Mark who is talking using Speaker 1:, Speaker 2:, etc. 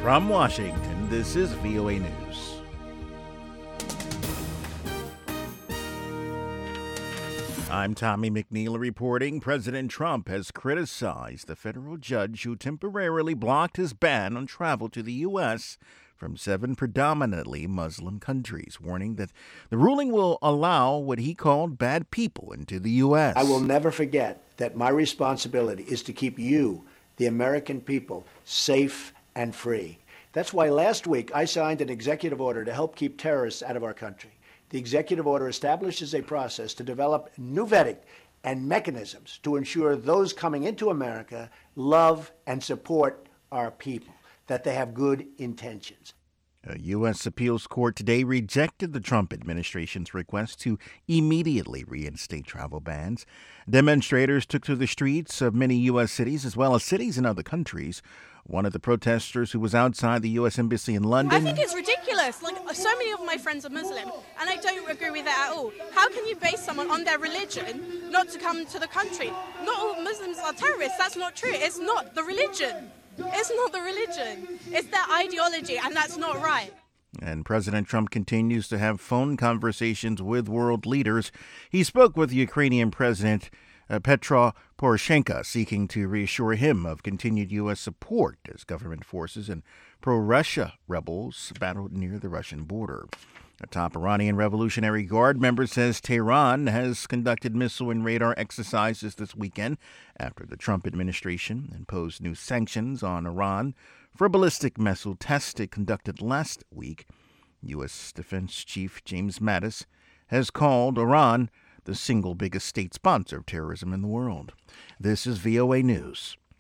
Speaker 1: From Washington, this is VOA News. I'm Tommy McNeil reporting. President Trump has criticized the federal judge who temporarily blocked his ban on travel to the U.S. from 7 predominantly Muslim countries, warning that the ruling will allow what he called bad people into the U.S.
Speaker 2: I will never forget that my responsibility is to keep you, the American people, safe and free. That's why last week I signed an executive order to help keep terrorists out of our country. The executive order establishes a process to develop new vetting and mechanisms to ensure those coming into America love and support our people, that they have good intentions.
Speaker 1: A U.S. appeals court today rejected the Trump administration's request to immediately reinstate travel bans. Demonstrators took to the streets of many U.S. cities as well as cities in other countries. One of the protesters who was outside the U.S. Embassy in London.
Speaker 3: I think it's ridiculous. Like, so many of my friends are Muslim, and I don't agree with that at all. How can you base someone on their religion not to come to the country? Not all Muslims are terrorists. That's not true. It's not the religion. It's not the religion. It's their ideology, and that's not right.
Speaker 1: And President Trump continues to have phone conversations with world leaders. He spoke with Ukrainian President Petro Poroshenko, seeking to reassure him of continued U.S. support as government forces and pro-Russia rebels battled near the Russian border. A top Iranian Revolutionary Guard member says Tehran has conducted missile and radar exercises this weekend after the Trump administration imposed new sanctions on Iran for a ballistic missile test it conducted last week. U.S. Defense Chief James Mattis has called Iran the single biggest state sponsor of terrorism in the world. This is VOA News.